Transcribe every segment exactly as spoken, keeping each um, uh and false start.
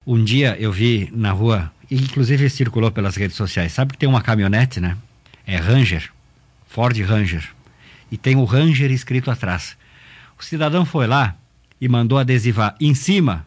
Um dia eu vi na rua, e inclusive circulou pelas redes sociais, sabe que tem uma caminhonete, né? É Ranger, Ford Ranger, e tem o Ranger escrito atrás. O cidadão foi lá e mandou adesivar em cima: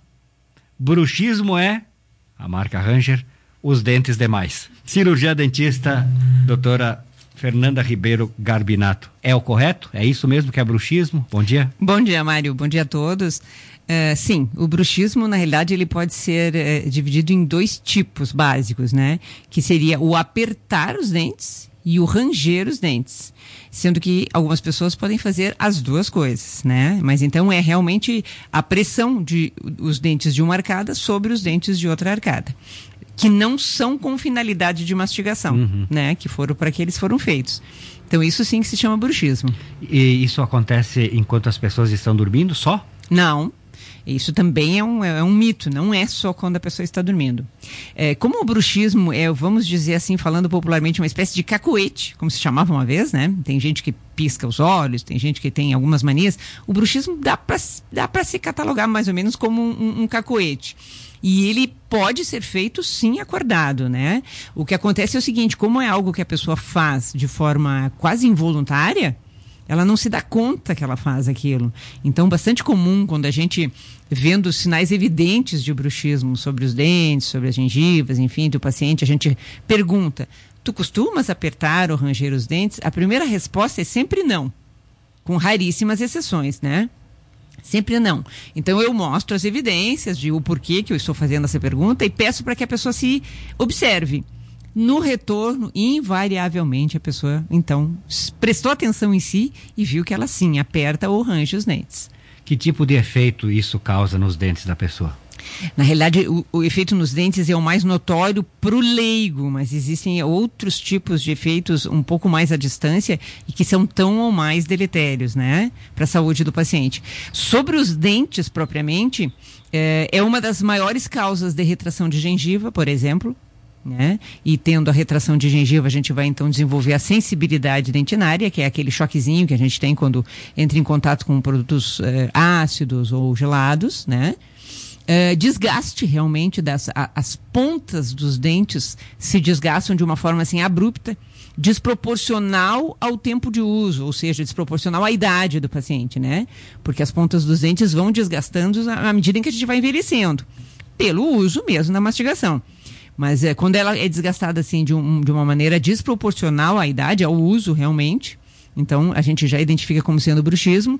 bruxismo é, a marca Ranger, os dentes demais. Cirurgia dentista, doutora Fernanda Ribeiro Garbinato. É o correto? É isso mesmo que é bruxismo? Bom dia. Bom dia, Mário. Bom dia a todos. Uh, sim, o bruxismo, na realidade, ele pode ser uh, dividido em dois tipos básicos, né? Que seria o apertar os dentes e o ranger os dentes. Sendo que algumas pessoas podem fazer as duas coisas, né? Mas então é realmente a pressão de os dentes de uma arcada sobre os dentes de outra arcada, que não são com finalidade de mastigação, uhum. né? Que foram para que eles foram feitos. Então isso sim que se chama bruxismo. E isso acontece enquanto as pessoas estão dormindo só? Não. Isso também é um, é um mito, não é só quando a pessoa está dormindo. É, como o bruxismo é, vamos dizer assim, falando popularmente, uma espécie de cacoete, como se chamava uma vez, né? Tem gente que pisca os olhos, tem gente que tem algumas manias. O bruxismo dá para dá para se catalogar mais ou menos como um, um cacoete. E ele pode ser feito, sim, acordado, né? O que acontece é o seguinte: como é algo que a pessoa faz de forma quase involuntária, ela não se dá conta que ela faz aquilo. Então, bastante comum, quando a gente, vendo sinais evidentes de bruxismo sobre os dentes, sobre as gengivas, enfim, do paciente, a gente pergunta: tu costumas apertar ou ranger os dentes? A primeira resposta é sempre não, com raríssimas exceções, né? Sempre não. Então eu mostro as evidências de o porquê que eu estou fazendo essa pergunta e peço para que a pessoa se observe. No retorno, invariavelmente, a pessoa, então, prestou atenção em si e viu que ela, sim, aperta ou range os dentes. Que tipo de efeito isso causa nos dentes da pessoa? Na realidade, o, o efeito nos dentes é o mais notório para o leigo, mas existem outros tipos de efeitos um pouco mais à distância e que são tão ou mais deletérios, né, para a saúde do paciente. Sobre os dentes, propriamente, é, é uma das maiores causas de retração de gengiva, por exemplo. Né? E tendo a retração de gengiva, a gente vai então desenvolver a sensibilidade dentinária, que é aquele choquezinho que a gente tem quando entra em contato com produtos eh, ácidos ou gelados, né? Eh, desgaste realmente das a, as pontas dos dentes se desgastam de uma forma assim abrupta, desproporcional ao tempo de uso, ou seja, desproporcional à idade do paciente, né? Porque as pontas dos dentes vão desgastando à medida em que a gente vai envelhecendo, pelo uso mesmo na mastigação. Mas é, quando ela é desgastada assim de, um, de uma maneira desproporcional à idade, ao uso realmente, então a gente já identifica como sendo bruxismo.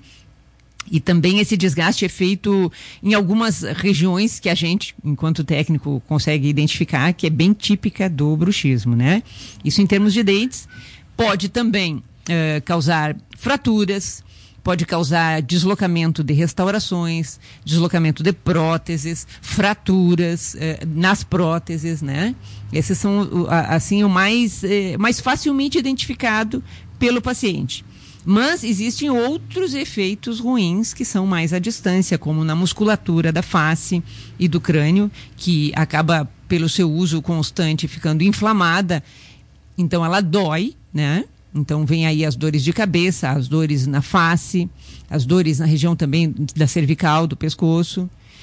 E também esse desgaste é feito em algumas regiões que a gente, enquanto técnico, consegue identificar, que é bem típica do bruxismo, né? Isso em termos de dentes. Pode também é, causar fraturas, pode causar deslocamento de restaurações, deslocamento de próteses, fraturas eh, nas próteses, né? Esses são, assim, o mais, eh, mais facilmente identificado pelo paciente. Mas existem outros efeitos ruins que são mais à distância, como na musculatura da face e do crânio, que acaba, pelo seu uso constante, ficando inflamada. Então, ela dói, né? Então vem aí as dores de cabeça, as dores na face, as dores na região também da cervical, do pescoço,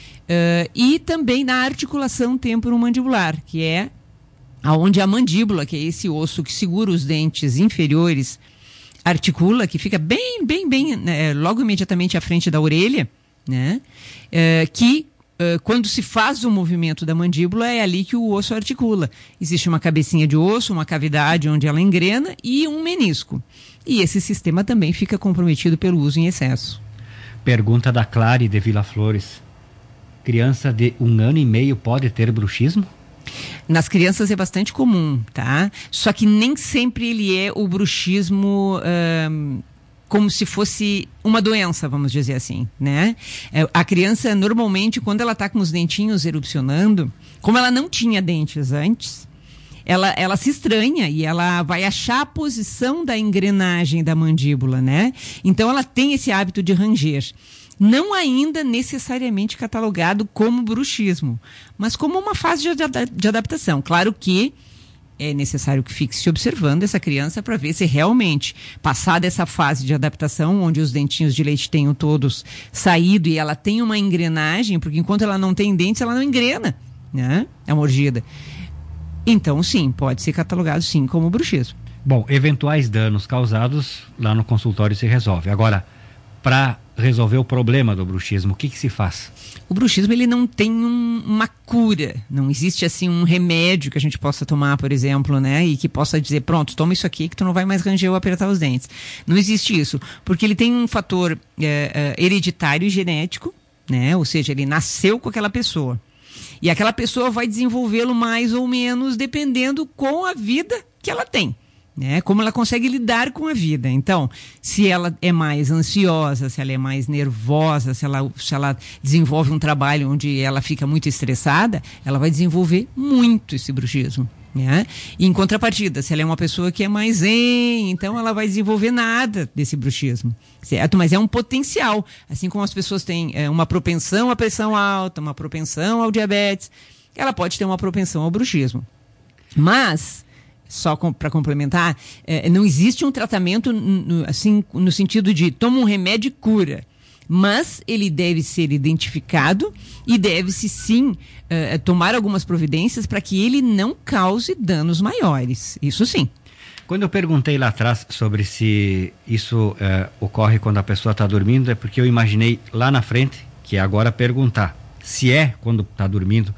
uh, e também na articulação temporomandibular, que é aonde a mandíbula, que é esse osso que segura os dentes inferiores, articula, que fica bem, bem, bem, né, logo imediatamente à frente da orelha, né, uh, que Uh, quando se faz o movimento da mandíbula, é ali que o osso articula. Existe uma cabecinha de osso, uma cavidade onde ela engrena e um menisco. E esse sistema também fica comprometido pelo uso em excesso. Pergunta da Clare de Vila Flores. Criança de um ano e meio pode ter bruxismo? Nas crianças é bastante comum, tá? Só que nem sempre ele é o bruxismo... Uh, como se fosse uma doença, vamos dizer assim, né? É, a criança, normalmente, quando ela está com os dentinhos erupcionando, como ela não tinha dentes antes, ela, ela se estranha e ela vai achar a posição da engrenagem da mandíbula, né? Então, ela tem esse hábito de ranger. Não ainda necessariamente catalogado como bruxismo, mas como uma fase de, de adaptação. Claro que é necessário que fique se observando essa criança para ver se realmente, passada essa fase de adaptação, onde os dentinhos de leite tenham todos saído e ela tem uma engrenagem, porque enquanto ela não tem dentes, ela não engrena. né? A mordida. Então, sim, pode ser catalogado sim como bruxismo. Bom, eventuais danos causados lá no consultório se resolve. Agora, para resolver o problema do bruxismo, o que que se faz? O bruxismo, ele não tem um, uma cura, não existe assim um remédio que a gente possa tomar, por exemplo, né, e que possa dizer, pronto, toma isso aqui que tu não vai mais ranger ou apertar os dentes. Não existe isso, porque ele tem um fator é, é, hereditário e genético, né, ou seja, ele nasceu com aquela pessoa. E aquela pessoa vai desenvolvê-lo mais ou menos dependendo com a vida que ela tem. Né? Como ela consegue lidar com a vida. Então, se ela é mais ansiosa, se ela é mais nervosa, se ela, se ela desenvolve um trabalho onde ela fica muito estressada, ela vai desenvolver muito esse bruxismo. Né? E em contrapartida, se ela é uma pessoa que é mais zen, então ela vai desenvolver nada desse bruxismo, certo? Mas é um potencial, assim como as pessoas têm é, uma propensão à pressão alta, uma propensão ao diabetes, ela pode ter uma propensão ao bruxismo. Mas só com, para complementar, é, não existe um tratamento no, assim, no sentido de toma um remédio e cura, mas ele deve ser identificado e deve-se sim é, tomar algumas providências para que ele não cause danos maiores, isso sim. Quando eu perguntei lá atrás sobre se isso é, ocorre quando a pessoa está dormindo, é porque eu imaginei lá na frente, que é agora perguntar se é quando está dormindo.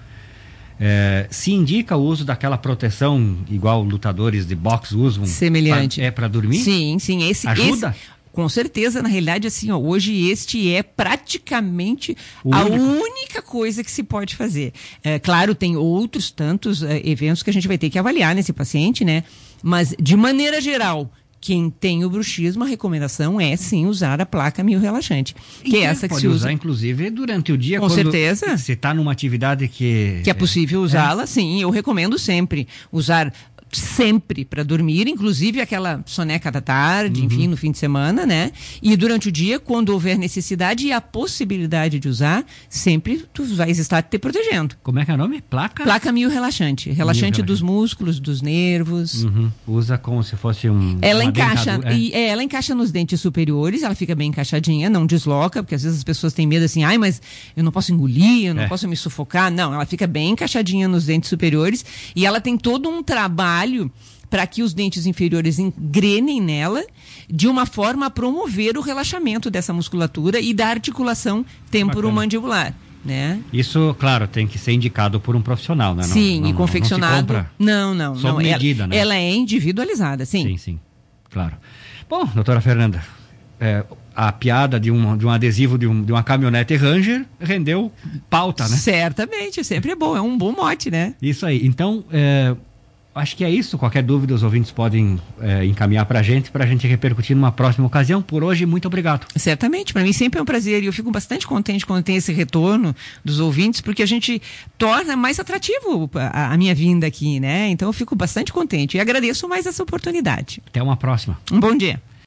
É, se indica o uso daquela proteção igual lutadores de boxe usam? Semelhante. Pra, é para dormir? Sim, sim. Esse, ajuda? Esse, com certeza, na realidade, assim, ó, hoje este é praticamente o a único. única coisa que se pode fazer. É, claro, tem outros tantos é, eventos que a gente vai ter que avaliar nesse paciente, né? Mas, de maneira geral, quem tem o bruxismo, a recomendação é sim usar a placa miorrelaxante. Que é essa que pode se usa, usar, inclusive, durante o dia. Com quando certeza. Você está numa atividade que... Que é possível usá-la, é. Sim. Eu recomendo sempre usar sempre para dormir, inclusive aquela soneca da tarde, uhum. enfim, no fim de semana, né? E durante o dia, quando houver necessidade e a possibilidade de usar, sempre tu vais estar te protegendo. Como é que é o nome? Placa? Placa miorrelaxante. Relaxante dos músculos, dos nervos. Uhum. Usa como se fosse um... Ela encaixa, e, é, ela encaixa nos dentes superiores, ela fica bem encaixadinha, não desloca, porque às vezes as pessoas têm medo assim, ai, mas eu não posso engolir, eu não é. posso me sufocar. Não, ela fica bem encaixadinha nos dentes superiores e ela tem todo um trabalho para que os dentes inferiores engrenem nela, de uma forma a promover o relaxamento dessa musculatura e da articulação temporomandibular. Né? Isso, claro, tem que ser indicado por um profissional, né? Sim, não, e não, confeccionado. Não, não, não. Sob não. medida, ela, né? Ela é individualizada, sim. Sim, sim, claro. Bom, doutora Fernanda, é, a piada de um, de um adesivo de, um, de uma caminhonete Ranger rendeu pauta, né? Certamente, sempre é bom, é um bom mote, né? Isso aí. Então, é, acho que é isso. Qualquer dúvida, os ouvintes podem é, encaminhar para a gente, para a gente repercutir numa próxima ocasião. Por hoje, muito obrigado. Certamente, para mim sempre é um prazer e eu fico bastante contente quando tem esse retorno dos ouvintes, porque a gente torna mais atrativo a, a minha vinda aqui, né? Então eu fico bastante contente e agradeço mais essa oportunidade. Até uma próxima. Um bom dia.